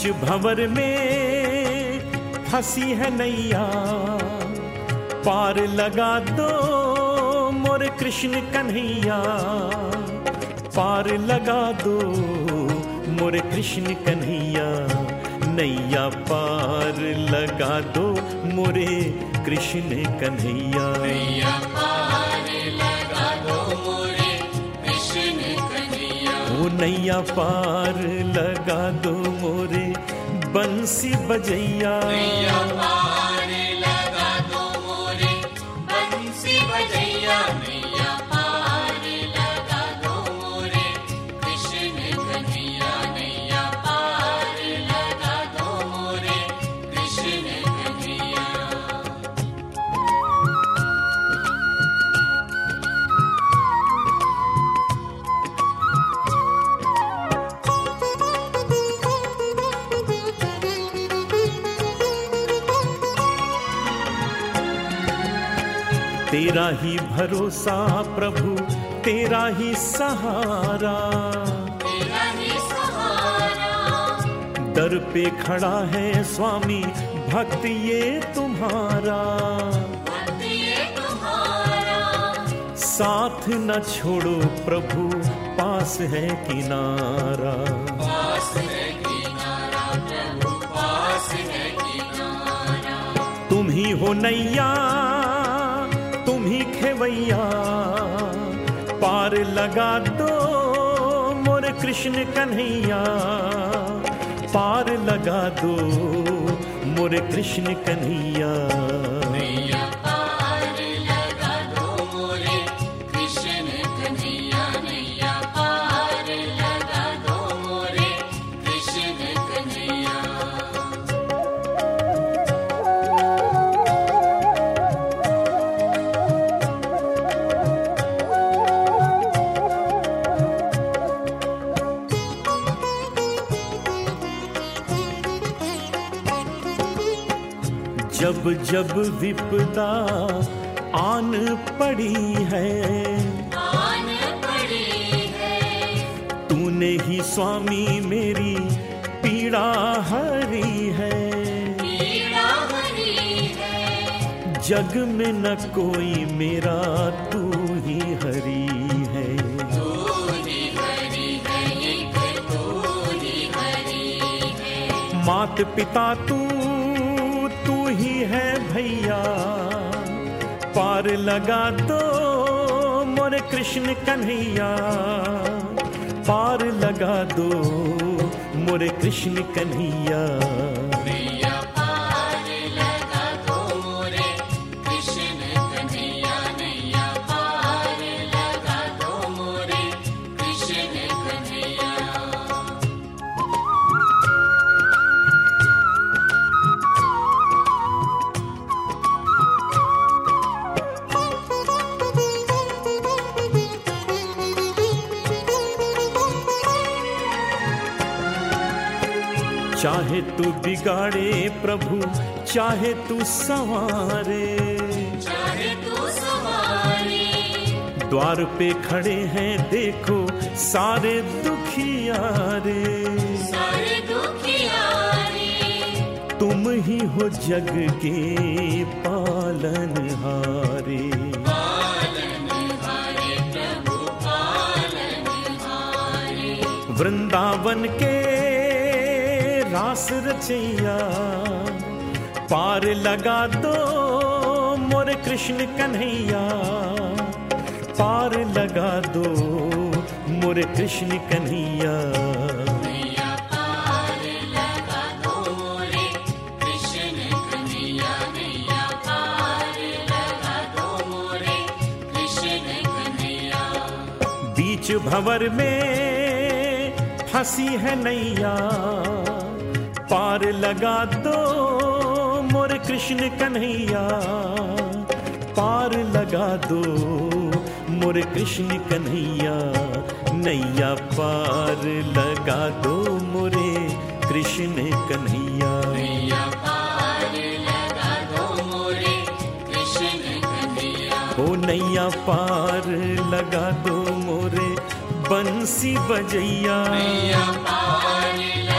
बीच भंवर में फंसी है नैया, पार लगा दो मोरे कृष्ण कन्हैया, पार लगा दो मोरे कृष्ण कन्हैया, नैया पार लगा दो मोरे कृष्ण कन्हैया, नैया पार लगा दो मोरे कृष्ण कन्हैया, ओ नैया पार लगा दो मोरे बंसी बजैया, नैया पार लगा दो मोरे बंसी बजैया, नैया पार लगा दो मोरे कृष्ण कन्हैया, नैया पार लगा दो मोरे कृष्ण कन्हैया। तेरा ही भरोसा प्रभु, तेरा ही सहारा, तेरा ही सहारा, दर पे खड़ा है स्वामी भक्त ये तुम्हारा, भक्त ये तुम्हारा, साथ न छोड़ो प्रभु पास है किनारा, पास है किनारा प्रभु, पास है किनारा, तुम ही हो नैया तुम ही खेवैया, पार लगा दो मोरे कृष्ण कन्हैया, पार लगा दो मोरे कृष्ण कन्हैया, नैया पार लगा दो मोरे कृष्ण कन्हैया, नैया पार लगा दो मोरे कृष्ण कन्हैया। जब जब विपदा आन पड़ी है, आन पड़ी है, तूने ही स्वामी मेरी पीड़ा हरी है, पीड़ा हरी है, जग में न कोई मेरा तू ही हरी है, तू ही हरी है, एक तू ही हरी है, मात पिता तू ही है भैया, पार लगा दो मोरे कृष्ण कन्हैया, पार लगा दो मोरे कृष्ण कन्हैया, नैया पार लगा दो मोरे कृष्ण कन्हैया, नैया पार लगा दो मोरे कृष्ण कन्हैया। चाहे तू बिगाड़े प्रभु चाहे तू संवारे, चाहे तू सवारी, द्वार पे खड़े हैं देखो सारे दुखियारे, सारे दुखियारी, तुम ही हो जग के पालनहारे, पालनहारे प्रभु पालनहारे, वृंदावन के रास रचैया, पार लगा दो मोरे कृष्ण कन्हैया, पार लगा दो मोरे कृष्ण कन्हैया, नैया पार लगा दो मोरे कृष्ण कन्हैया, नैया पार लगा दो मोरे कृष्ण कन्हैया। बीच भंवर में फंसी है नैया, पार लगा दो मोरे कृष्ण कन्हैया, पार लगा दो मोरे कृष्ण कन्हैया, नैया पार लगा दो मोरे कृष्ण कन्हैया, नैया पार लगा दो मोरे कृष्ण कन्हैया, ओ नैया पार लगा दो मोरे बंसी बजैया, नैया पार